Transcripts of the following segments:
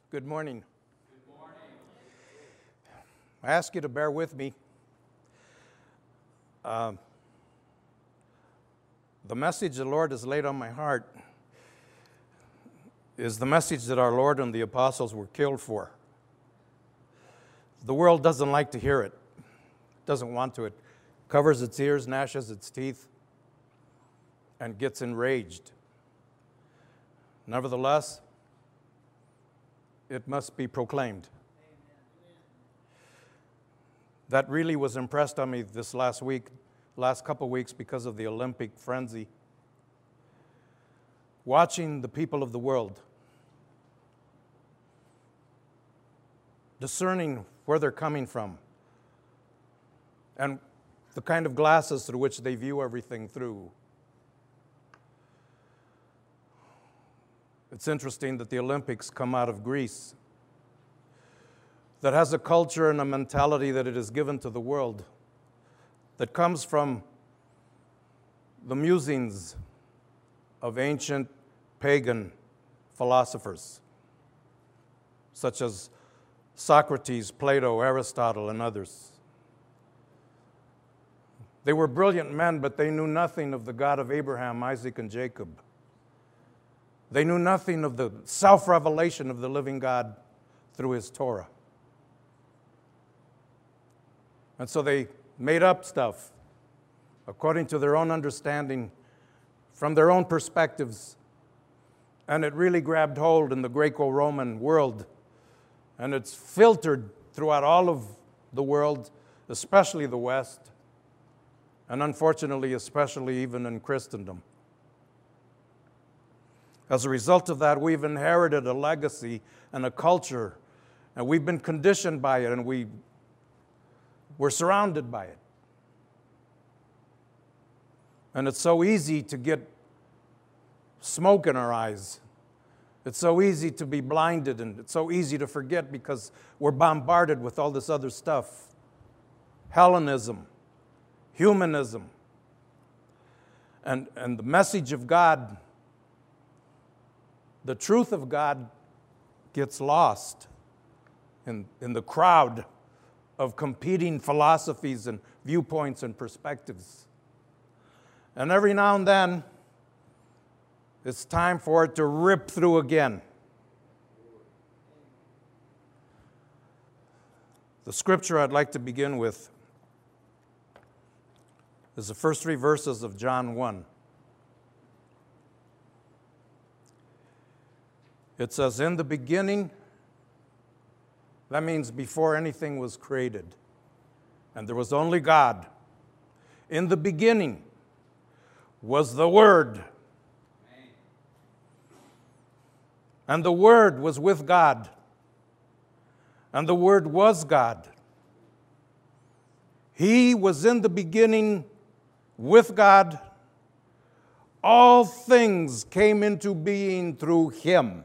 Good morning. Good morning. I ask you to bear with me. The message the Lord has laid on my heart is the message that our Lord and the apostles were killed for. The world doesn't like to hear it. Doesn't want to. It covers its ears, gnashes its teeth, and gets enraged. Nevertheless, it must be proclaimed. That really was impressed on me this last couple weeks because of the Olympic frenzy. Watching the people of the world, discerning where they're coming from, and the kind of glasses through which they view everything through. It's interesting that the Olympics come out of Greece, that has a culture and a mentality that it is given to the world, that comes from the musings of ancient pagan philosophers, such as Socrates, Plato, Aristotle, and others. They were brilliant men, but they knew nothing of the God of Abraham, Isaac, and Jacob. They knew nothing of the self-revelation of the living God through His Torah. And so they made up stuff according to their own understanding, from their own perspectives. And it really grabbed hold in the Greco-Roman world. And it's filtered throughout all of the world, especially the West, and unfortunately, especially even in Christendom. As a result of that, we've inherited a legacy and a culture, and we've been conditioned by it, and we're surrounded by it. And it's so easy to get smoke in our eyes. It's so easy to be blinded, and it's so easy to forget because we're bombarded with all this other stuff. Hellenism, humanism, and the message of God, the truth of God, gets lost in the crowd of competing philosophies and viewpoints and perspectives. And every now and then, it's time for it to rip through again. The scripture I'd like to begin with is the first 3 verses of John 1. It says, in the beginning, that means before anything was created, and there was only God. In the beginning was the Word, and the Word was with God, and the Word was God. He was in the beginning with God. All things came into being through Him.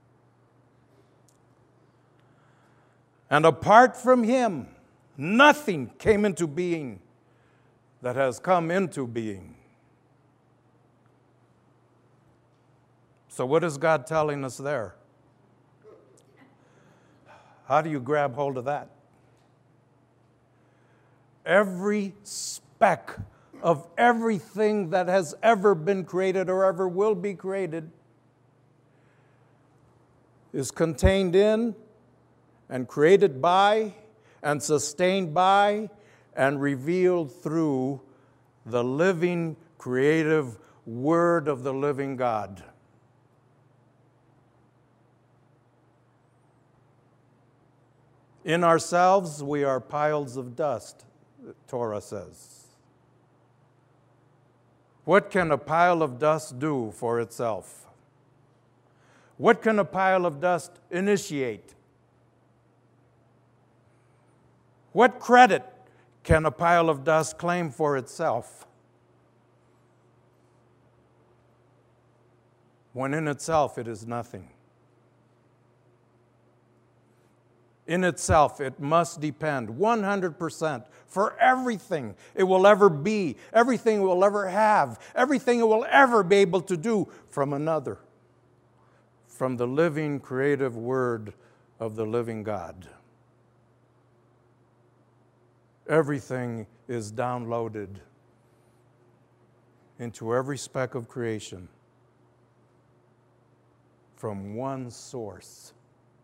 And apart from Him, nothing came into being that has come into being. So what is God telling us there? How do you grab hold of that? Every speck of everything that has ever been created or ever will be created is contained in and created by and sustained by and revealed through the living, creative Word of the living God. In ourselves, we are piles of dust, the Torah says. What can a pile of dust do for itself? What can a pile of dust initiate? What credit can a pile of dust claim for itself? When in itself it is nothing. In itself, it must depend 100% for everything it will ever be, everything it will ever have, everything it will ever be able to do from another, from the living, creative Word of the living God. Everything is downloaded into every speck of creation from one source.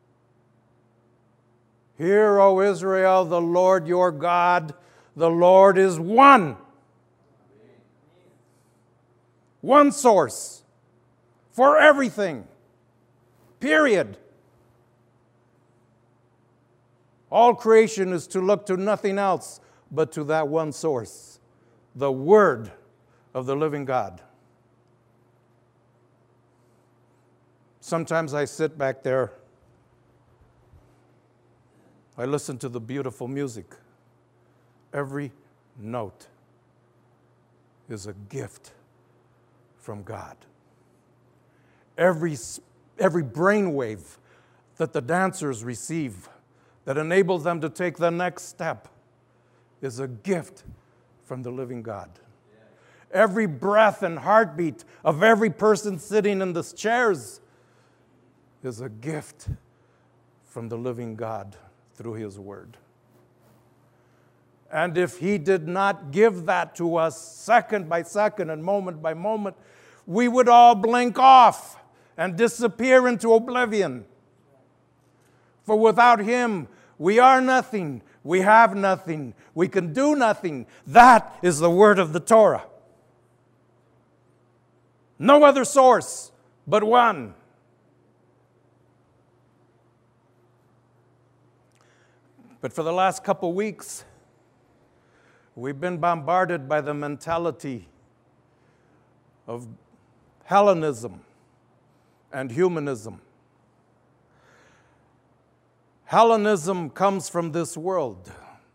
Hear, O Israel, the Lord your God, the Lord is one. One source for everything. Period. All creation is to look to nothing else but to that one source, the Word of the living God. Sometimes I sit back there, I listen to the beautiful music. Every note is a gift from God. Every brainwave that the dancers receive that enables them to take the next step is a gift from the living God. Every breath and heartbeat of every person sitting in these chairs is a gift from the living God through His Word. And if He did not give that to us second by second and moment by moment, we would all blink off and disappear into oblivion. For without Him, we are nothing, we have nothing, we can do nothing. That is the word of the Torah. No other source but one. But for the last couple weeks, we've been bombarded by the mentality of Hellenism and humanism. Hellenism comes from this world.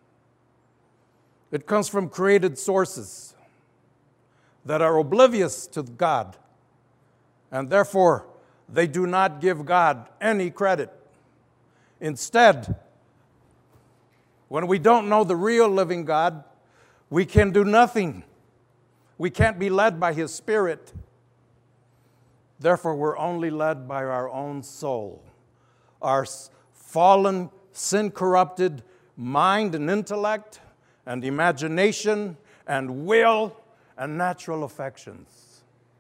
It comes from created sources that are oblivious to God, and therefore they do not give God any credit. Instead, when we don't know the real living God, we can do nothing. We can't be led by His Spirit. Therefore, we're only led by our own soul, our fallen, sin-corrupted mind and intellect and imagination and will and natural affections.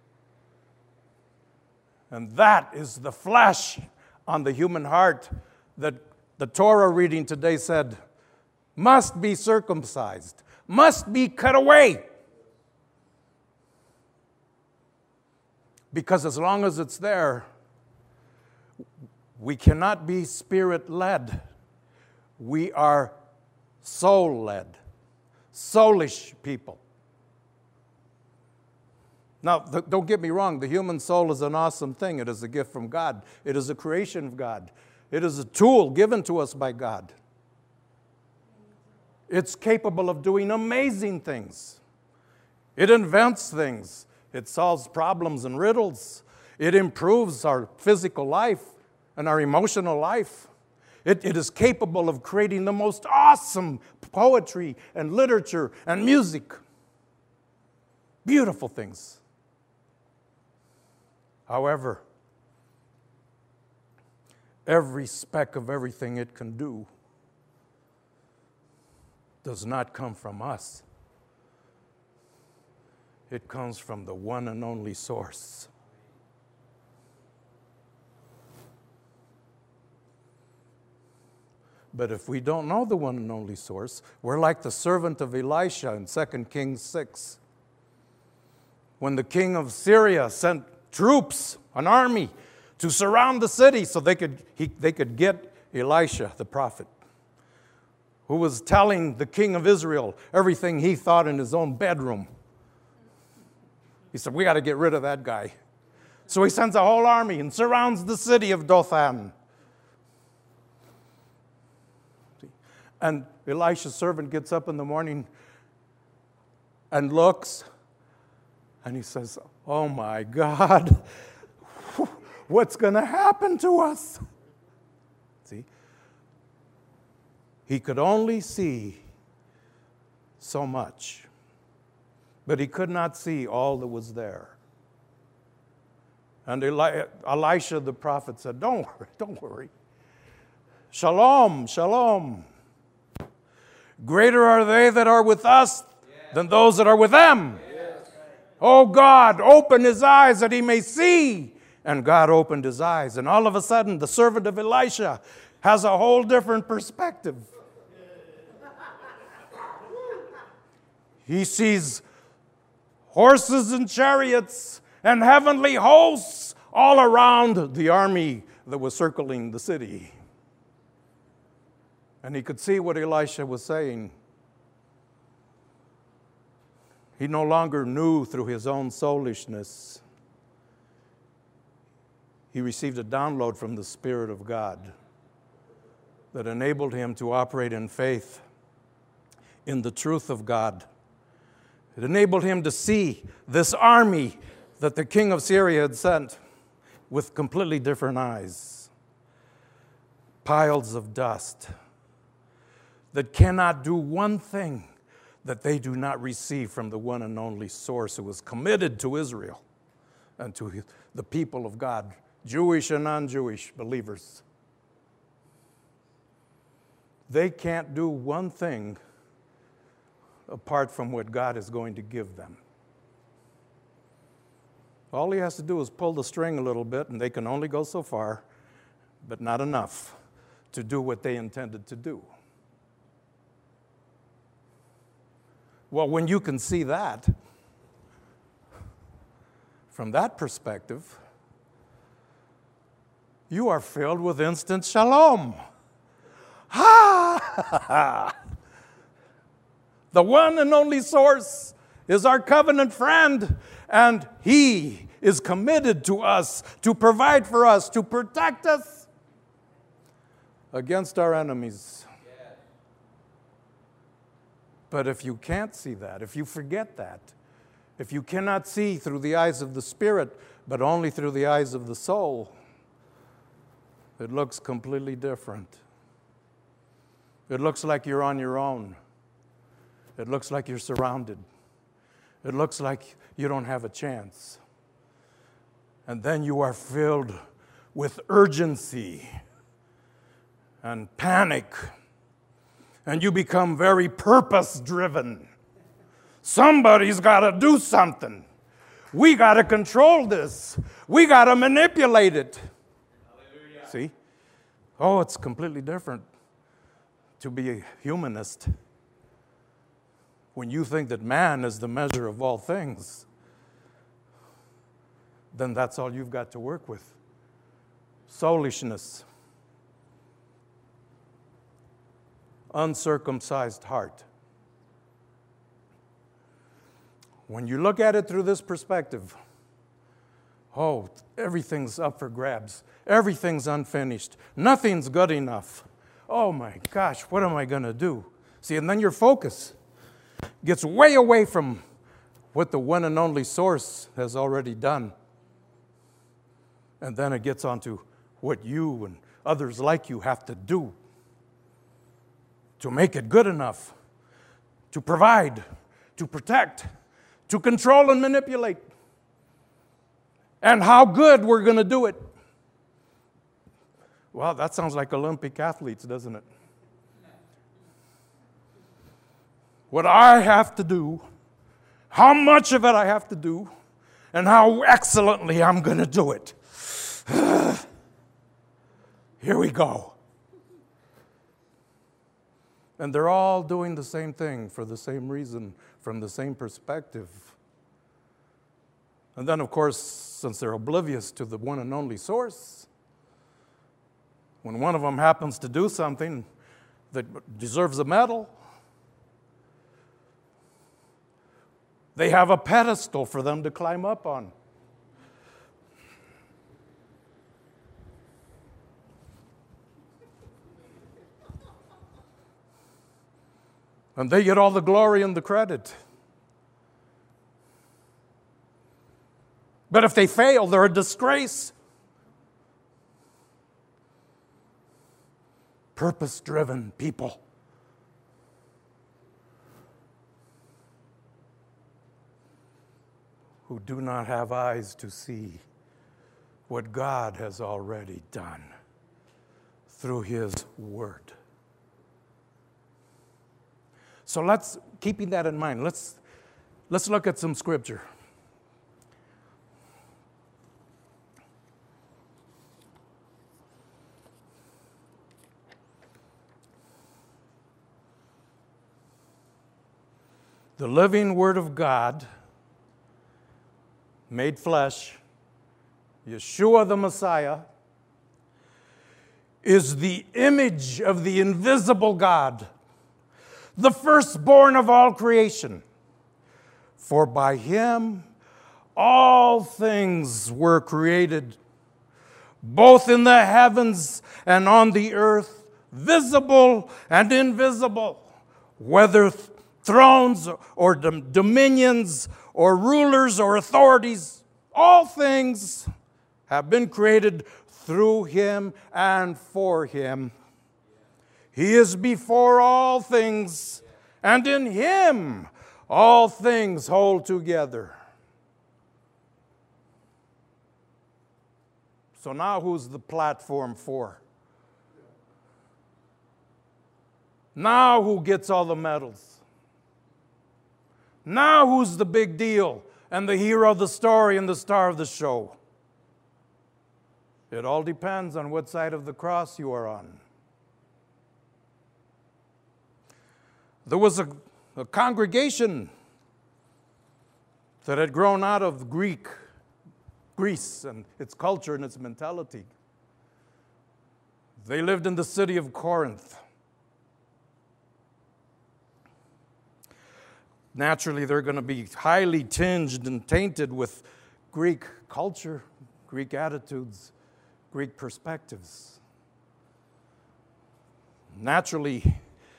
And that is the flesh on the human heart that the Torah reading today said must be circumcised, must be cut away. Because as long as it's there, we cannot be Spirit-led. We are soul-led, soulish people. Now, don't get me wrong. The human soul is an awesome thing. It is a gift from God. It is a creation of God. It is a tool given to us by God. It's capable of doing amazing things. It invents things. It solves problems and riddles. It improves our physical life and our emotional life. It is capable of creating the most awesome poetry and literature and music. Beautiful things. However, every speck of everything it can do does not come from us. It comes from the one and only source. But if we don't know the one and only source, we're like the servant of Elisha in 2 Kings 6. When the king of Syria sent troops, an army, to surround the city so they could get Elisha, the prophet, who was telling the king of Israel everything he thought in his own bedroom. He said, we got to get rid of that guy. So he sends a whole army and surrounds the city of Dothan. And Elisha's servant gets up in the morning and looks, and he says, oh my God, what's going to happen to us? See? He could only see so much, but he could not see all that was there. And Elisha the prophet said, don't worry. Shalom, shalom. Greater are they that are with us than those that are with them. Oh God, open his eyes that he may see. And God opened his eyes. And all of a sudden, the servant of Elisha has a whole different perspective. He sees horses and chariots and heavenly hosts all around the army that was circling the city. And he could see what Elisha was saying. He no longer knew through his own soulishness. He received a download from the Spirit of God that enabled him to operate in faith in the truth of God. It enabled him to see this army that the king of Syria had sent with completely different eyes. Piles of dust that cannot do one thing that they do not receive from the one and only source who was committed to Israel and to the people of God, Jewish and non-Jewish believers. They can't do one thing apart from what God is going to give them. All he has to do is pull the string a little bit, and they can only go so far, but not enough to do what they intended to do. Well, when you can see that, from that perspective, you are filled with instant shalom. Ha! The one and only source is our covenant friend, and he is committed to us, to provide for us, to protect us against our enemies. But if you can't see that, if you forget that, if you cannot see through the eyes of the Spirit, but only through the eyes of the soul, it looks completely different. It looks like you're on your own. It looks like you're surrounded. It looks like you don't have a chance. And then you are filled with urgency and panic. And you become very purpose-driven. Somebody's got to do something. We got to control this. We got to manipulate it. Hallelujah. See? Oh, it's completely different to be a humanist. When you think that man is the measure of all things, then that's all you've got to work with. Soulishness. Uncircumcised heart. When you look at it through this perspective, oh, everything's up for grabs. Everything's unfinished. Nothing's good enough. Oh my gosh, what am I going to do? See, and then your focus gets way away from what the one and only source has already done. And then it gets onto what you and others like you have to do to make it good enough, to provide, to protect, to control and manipulate, and how good we're going to do it. Well, that sounds like Olympic athletes, doesn't it? What I have to do, how much of it I have to do, and how excellently I'm going to do it. Here we go. And they're all doing the same thing for the same reason, from the same perspective. And then, of course, since they're oblivious to the one and only source, when one of them happens to do something that deserves a medal, they have a pedestal for them to climb up on. And they get all the glory and the credit. But if they fail, they're a disgrace. Purpose-driven people. Who do not have eyes to see what God has already done through His Word. So keeping that in mind, let's look at some scripture. The living Word of God, made flesh, Yeshua the Messiah, is the image of the invisible God, the firstborn of all creation. For by Him all things were created, both in the heavens and on the earth, visible and invisible, whether thrones or dominions or rulers or authorities, all things have been created through Him and for Him. He is before all things, and in Him all things hold together. So now who's the platform for? Now who gets all the medals? Now who's the big deal and the hero of the story and the star of the show? It all depends on what side of the cross you are on. There was a congregation that had grown out of Greece and its culture and its mentality. They lived in the city of Corinth. Naturally, they're going to be highly tinged and tainted with Greek culture, Greek attitudes, Greek perspectives. Naturally,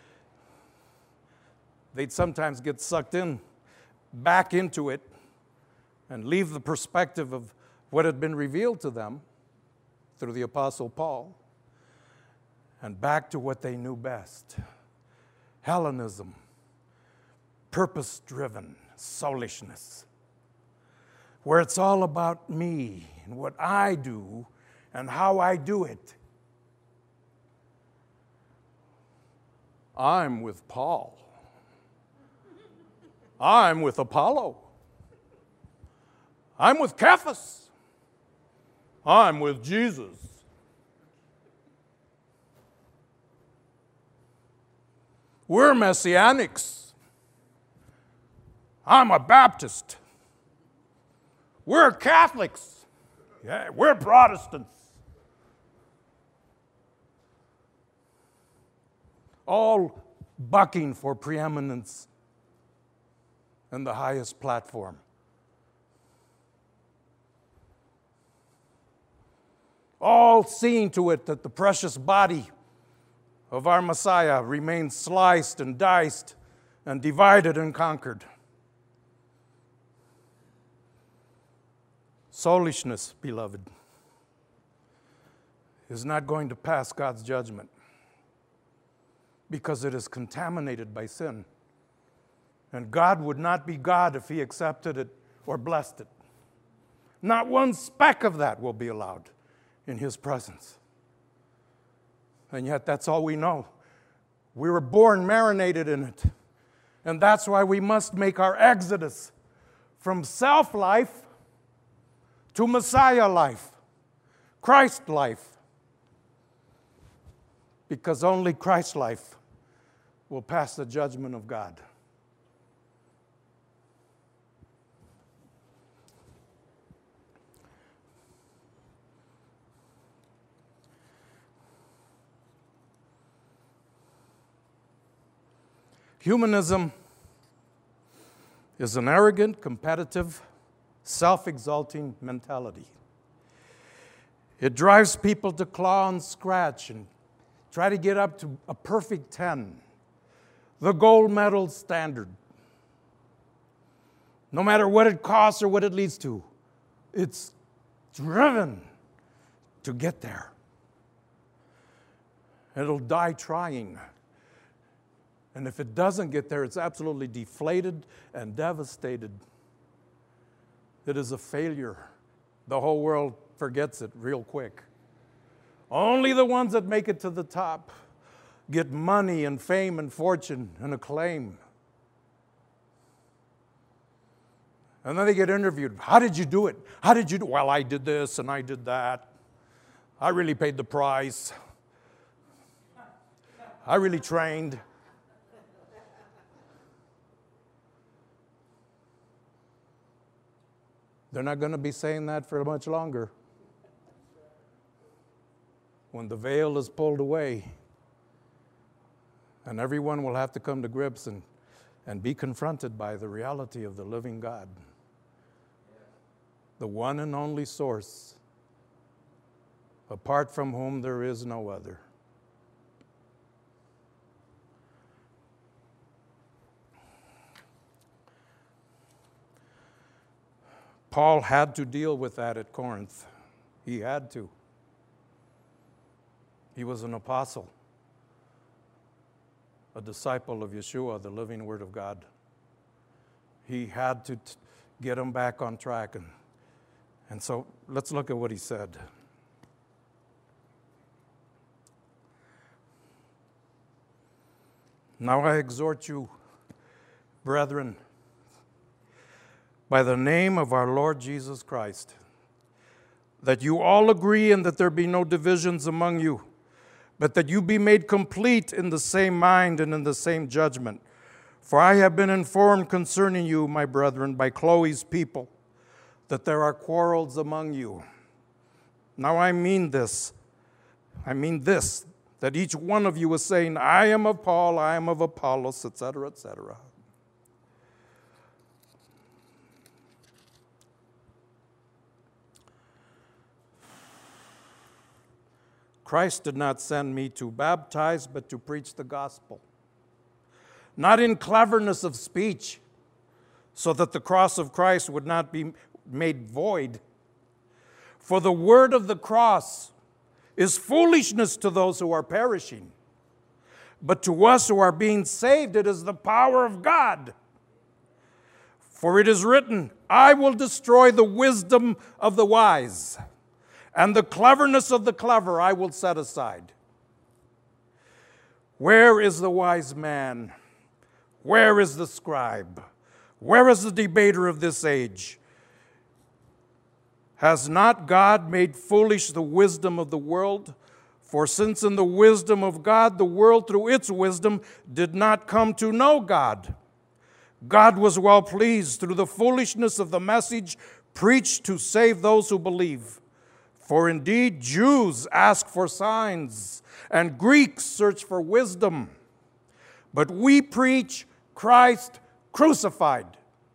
they'd sometimes get sucked back into it and leave the perspective of what had been revealed to them through the Apostle Paul and back to what they knew best: Hellenism, purpose-driven soulishness, where it's all about me and what I do and how I do it. I'm with Paul. I'm with Apollo. I'm with Cephas. I'm with Jesus. We're messianics. I'm a Baptist. We're Catholics. Yeah, we're Protestants. All bucking for preeminence and the highest platform. All seeing to it that the precious body of our Messiah remains sliced and diced and divided and conquered. Soulishness, beloved, is not going to pass God's judgment because it is contaminated by sin. And God would not be God if He accepted it or blessed it. Not one speck of that will be allowed in His presence. And yet that's all we know. We were born marinated in it. And that's why we must make our exodus from self-life to Messiah life, Christ life. Because only Christ life will pass the judgment of God. Humanism is an arrogant, competitive, self-exalting mentality. It drives people to claw and scratch and try to get up to a perfect 10, the gold medal standard. No matter what it costs or what it leads to, it's driven to get there. It'll die trying. And if it doesn't get there, it's absolutely deflated and devastated. It is a failure. The whole world forgets it real quick. Only the ones that make it to the top get money and fame and fortune and acclaim. And then they get interviewed. How did you do it? How did you do it? Well, I did this and I did that. I really paid the price. I really trained. They're not going to be saying that for much longer. When the veil is pulled away, and everyone will have to come to grips and be confronted by the reality of the living God, the one and only source, apart from whom there is no other. Paul had to deal with that at Corinth. He had to. He was an apostle, a disciple of Yeshua, the living Word of God. He had to get him back on track. And so let's look at what he said. Now I exhort you, brethren, by the name of our Lord Jesus Christ, that you all agree and that there be no divisions among you, but that you be made complete in the same mind and in the same judgment. For I have been informed concerning you, my brethren, by Chloe's people, that there are quarrels among you. Now I mean this, that each one of you is saying, I am of Paul, I am of Apollos, etc., etc. Christ did not send me to baptize, but to preach the gospel. Not in cleverness of speech, so that the cross of Christ would not be made void. For the word of the cross is foolishness to those who are perishing. But to us who are being saved, it is the power of God. For it is written, I will destroy the wisdom of the wise, and the cleverness of the clever I will set aside. Where is the wise man? Where is the scribe? Where is the debater of this age? Has not God made foolish the wisdom of the world? For since in the wisdom of God, the world through its wisdom did not come to know God, God was well pleased through the foolishness of the message preached to save those who believe. For indeed, Jews ask for signs, and Greeks search for wisdom. But we preach Christ crucified.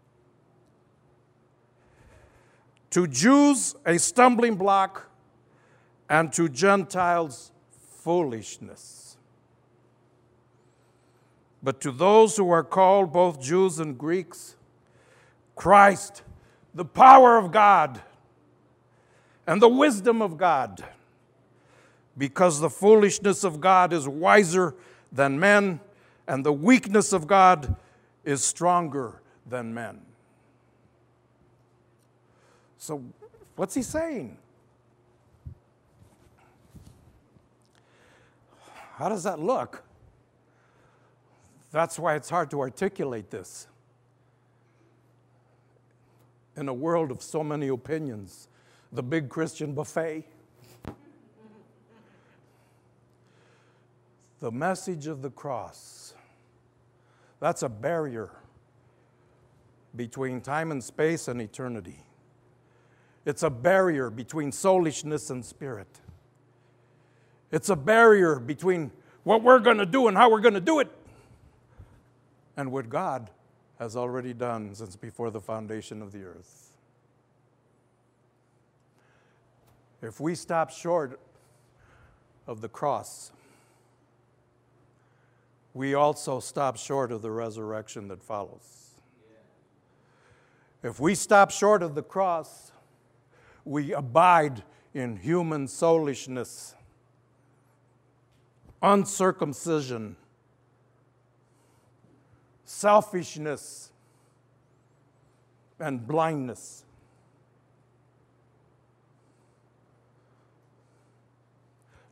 To Jews, a stumbling block, and to Gentiles, foolishness. But to those who are called, both Jews and Greeks, Christ, the power of God, and the wisdom of God, because the foolishness of God is wiser than men, and the weakness of God is stronger than men. So, what's he saying? How does that look? That's why it's hard to articulate this. In a world of so many opinions, the big Christian buffet. The message of the cross, that's a barrier between time and space and eternity. It's a barrier between soulishness and spirit. It's a barrier between what we're going to do and how we're going to do it and what God has already done since before the foundation of the earth. If we stop short of the cross, we also stop short of the resurrection that follows. If we stop short of the cross, we abide in human soulishness, uncircumcision, selfishness, and blindness.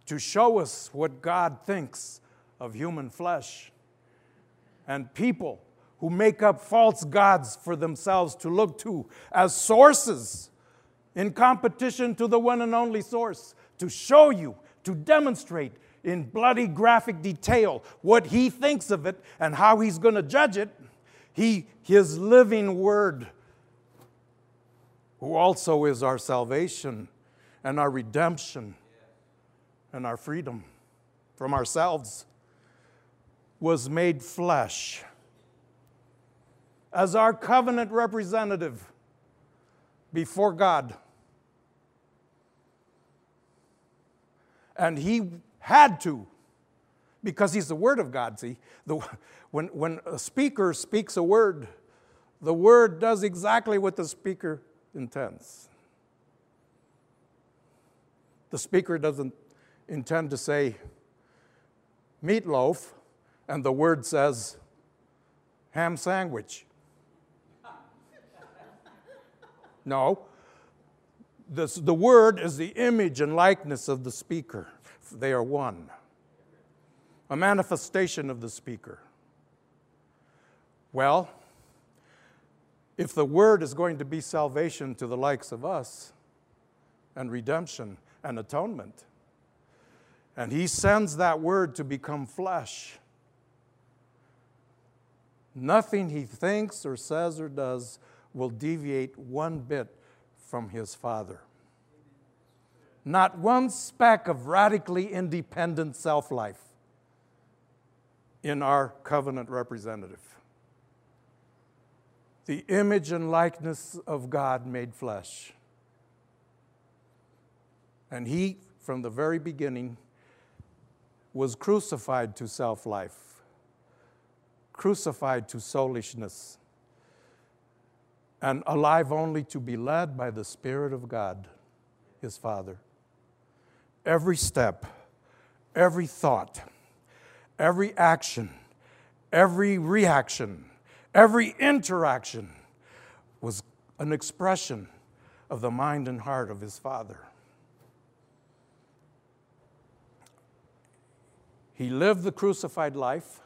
to show us what God thinks of human flesh and people who make up false gods for themselves to look to as sources in competition to the one and only source, to show you, to demonstrate in bloody graphic detail what he thinks of it and how he's going to judge it. His living word, who also is our salvation and our redemption and our freedom from ourselves, was made flesh as our covenant representative before God. And he had to, because he's the Word of God. See, when a speaker speaks a word, the word does exactly what the speaker intends. The speaker doesn't intend to say meatloaf, and the word says ham sandwich. No. The word is the image and likeness of the speaker. They are one. A manifestation of the speaker. Well, if the word is going to be salvation to the likes of us, and redemption and atonement, and he sends that word to become flesh, nothing he thinks or says or does will deviate one bit from his Father. Not one speck of radically independent self-life in our covenant representative. The image and likeness of God made flesh. And he, from the very beginning, was crucified to self-life, crucified to soulishness, and alive only to be led by the Spirit of God, his Father. Every step, every thought, every action, every reaction, every interaction was an expression of the mind and heart of his Father. He lived the crucified life,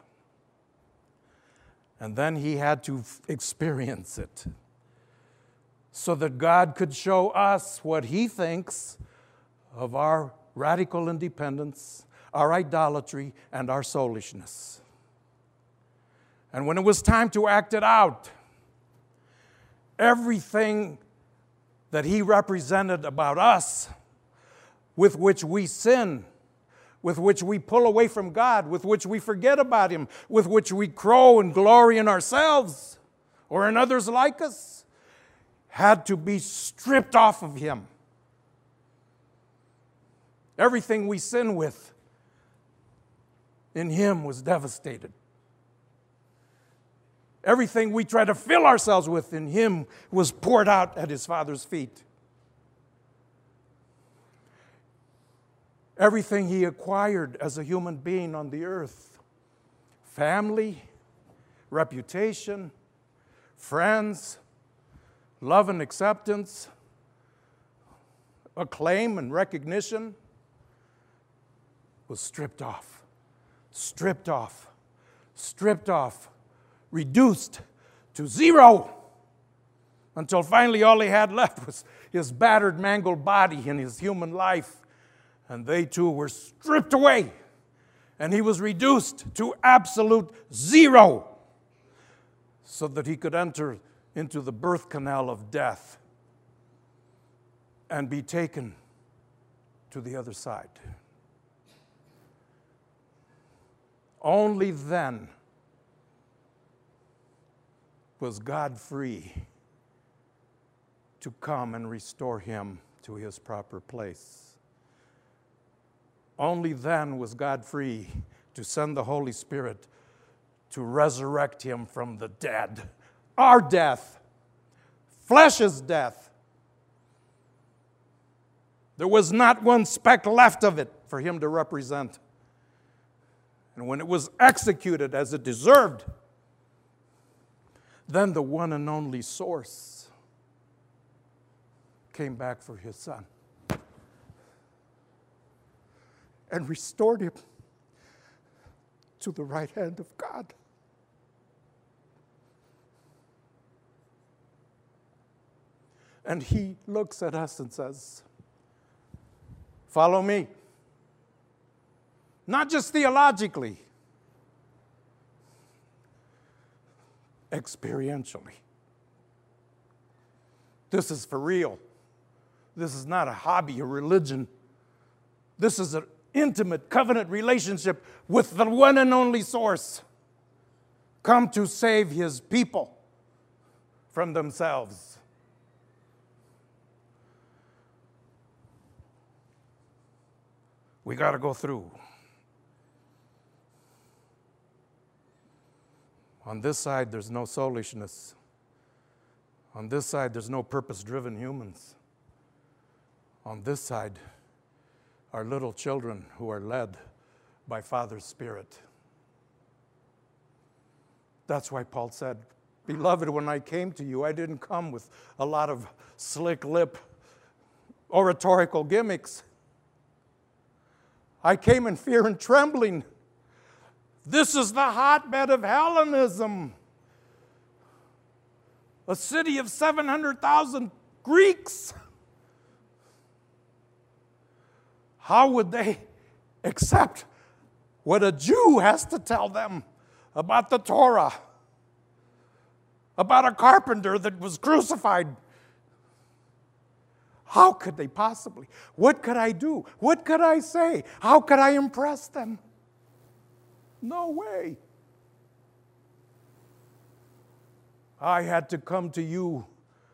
and then he had to experience it so that God could show us what he thinks of our radical independence, our idolatry, and our soulishness. And when it was time to act it out, everything that he represented about us, with which we sin, with which we pull away from God, with which we forget about him, with which we crow and glory in ourselves or in others like us, had to be stripped off of him. Everything we sin with in him was devastated. Everything we try to fill ourselves with in him was poured out at his Father's feet. Everything he acquired as a human being on the earth, family, reputation, friends, love and acceptance, acclaim and recognition, was stripped off, stripped off, stripped off, reduced to zero, until finally all he had left was his battered, mangled body and his human life. And they too were stripped away. And he was reduced to absolute zero so that he could enter into the birth canal of death and be taken to the other side. Only then was God free to come and restore him to his proper place. Only then was God free to send the Holy Spirit to resurrect him from the dead. Our death, flesh's death. There was not one speck left of it for him to represent. And when it was executed as it deserved, then the one and only source came back for his Son. and restored him to the right hand of God. And he looks at us and says, follow me. Not just theologically, experientially. This is for real. This is not a hobby, a religion. This is an intimate covenant relationship with the one and only source, come to save his people from themselves. We got to go through. On this side, there's no soulishness. On this side, there's no purpose-driven humans. On this side are little children who are led by Father's Spirit. That's why Paul said, beloved, when I came to you, I didn't come with a lot of slick lip oratorical gimmicks. I came in fear and trembling. This is the hotbed of Hellenism. A city of 700,000 Greeks. How would they accept what a Jew has to tell them about the Torah? About a carpenter that was crucified? How could they possibly? What could I do? What could I say? How could I impress them? No way. I had to come to you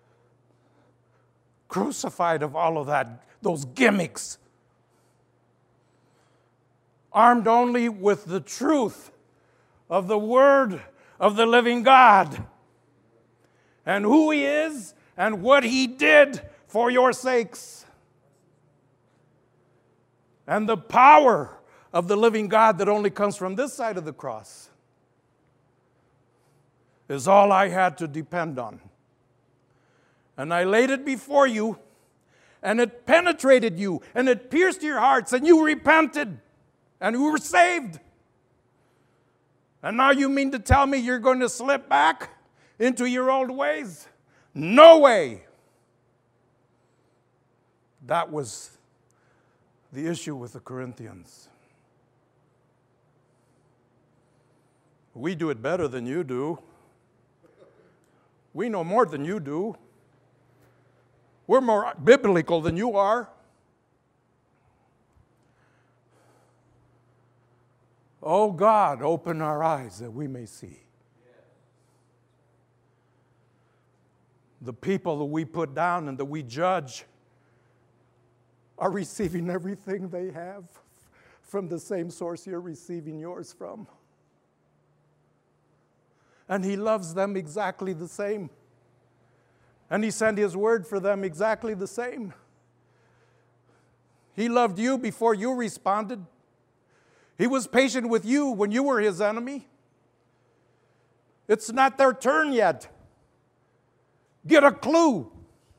crucified of all of that, those gimmicks, armed only with the truth of the Word of the living God and who He is and what He did for your sakes. And the power of the living God that only comes from this side of the cross is all I had to depend on. And I laid it before you, and it penetrated you, and it pierced your hearts, and you repented, and you were saved. And now you mean to tell me you're going to slip back into your old ways? No way. That was the issue with the Corinthians. We do it better than you do. We know more than you do. We're more biblical than you are. Oh God, open our eyes that we may see. The people that we put down and that we judge are receiving everything they have from the same source you're receiving yours from. And He loves them exactly the same. And He sent His word for them exactly the same. He loved you before you responded. He was patient with you when you were His enemy. It's not their turn yet. Get a clue.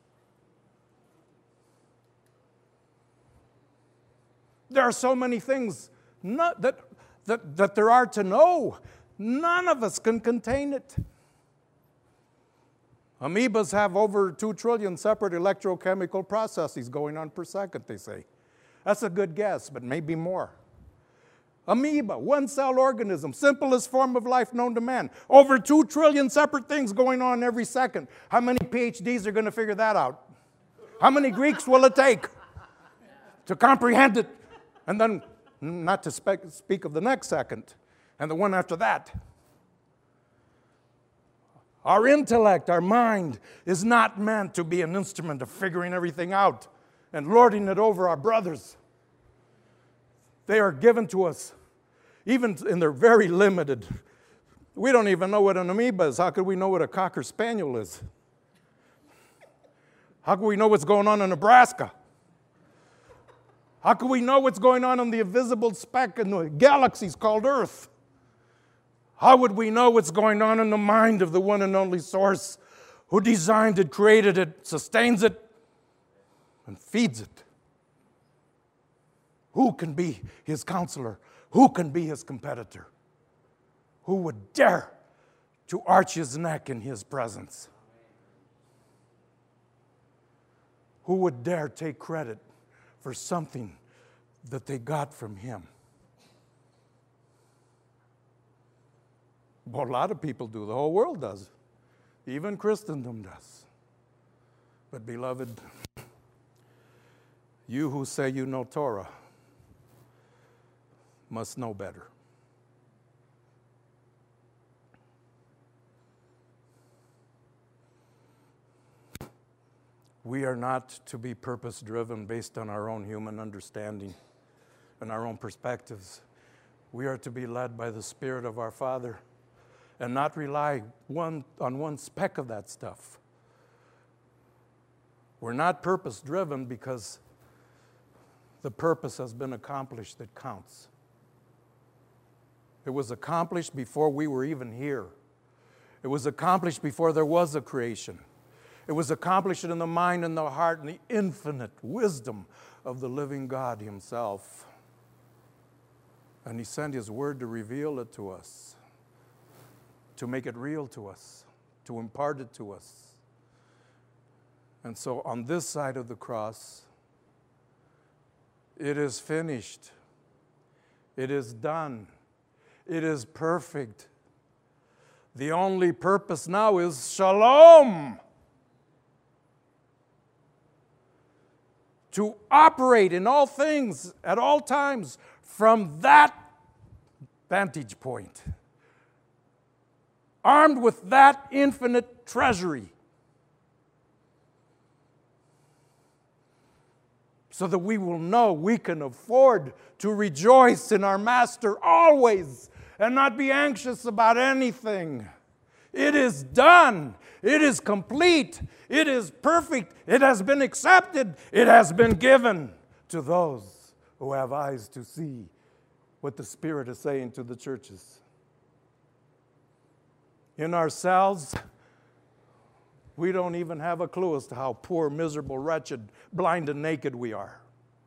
There are so many things that there are to know. None of us can contain it. Amoebas have over 2 trillion separate electrochemical processes going on per second, they say. That's a good guess, but maybe more. Amoeba, one-cell organism, simplest form of life known to man. Over 2 trillion separate things going on every second. How many PhDs are going to figure that out? How many Greeks will it take to comprehend it? And then, not to speak of the next second, and the one after that. Our intellect, our mind, is not meant to be an instrument of figuring everything out and lording it over our brothers. They are given to us, even in their very limited. We don't even know what an amoeba is. How could we know what a Cocker Spaniel is? How can we know what's going on in Nebraska? How can we know what's going on in the invisible speck in the galaxies called Earth? How would we know what's going on in the mind of the one and only source who designed it, created it, sustains it, and feeds it? Who can be his counselor? Who can be his competitor? Who would dare to arch his neck in his presence? Who would dare take credit for something that they got from him? Well, a lot of people do. The whole world does. Even Christendom does. But beloved, you who say you know Torah must know better. We are not to be purpose-driven based on our own human understanding and our own perspectives. We are to be led by the Spirit of our Father and not rely on one speck of that stuff. We're not purpose-driven because the purpose has been accomplished that counts. It was accomplished before we were even here. It was accomplished before there was a creation. It was accomplished in the mind and the heart and the infinite wisdom of the living God himself. And he sent his word to reveal it to us, to make it real to us, to impart it to us. And so on this side of the cross, it is finished. It is done. It is perfect. The only purpose now is shalom. To operate in all things at all times from that vantage point, armed with that infinite treasury, so that we will know we can afford to rejoice in our Master always and not be anxious about anything. It is done. It is complete. It is perfect. It has been accepted. It has been given to those who have eyes to see what the Spirit is saying to the churches. In ourselves, we don't even have a clue as to how poor, miserable, wretched, blind, and naked we are.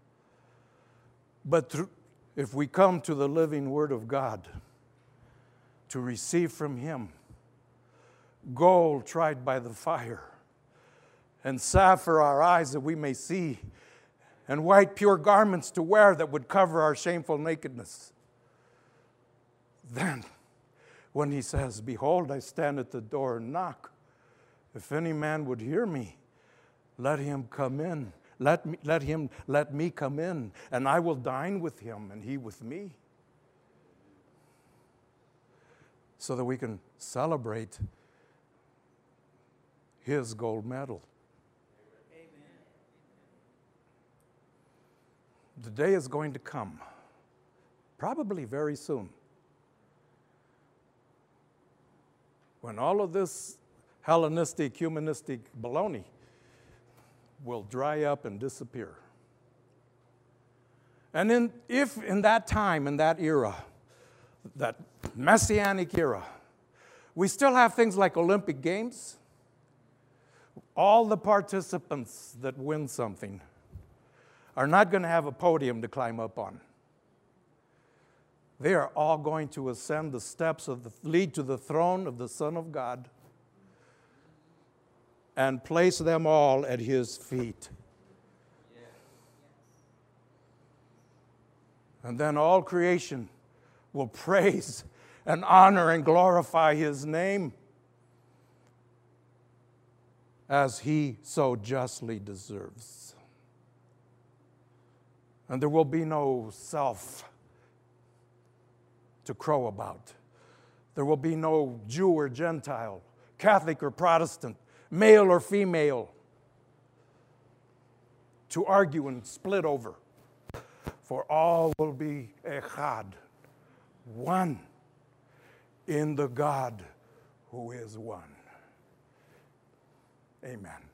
But if we come to the living Word of God to receive from Him gold tried by the fire, and salve for our eyes that we may see, and white pure garments to wear that would cover our shameful nakedness, then when He says, "Behold, I stand at the door and knock. If any man would hear me, let him come in. Let me come in, and I will dine with him, and he with me." So that we can celebrate His gold medal. Amen. The day is going to come, probably very soon, when all of this Hellenistic, humanistic baloney will dry up and disappear. And if in that time, in that era, that messianic era, we still have things like Olympic Games, all the participants that win something are not going to have a podium to climb up on. They are all going to ascend the steps lead to the throne of the Son of God and place them all at His feet. And then all creation will praise and honor and glorify His name as He so justly deserves. And there will be no self to crow about. There will be no Jew or Gentile, Catholic or Protestant, male or female, to argue and split over. For all will be echad, one in the God who is one. Amen.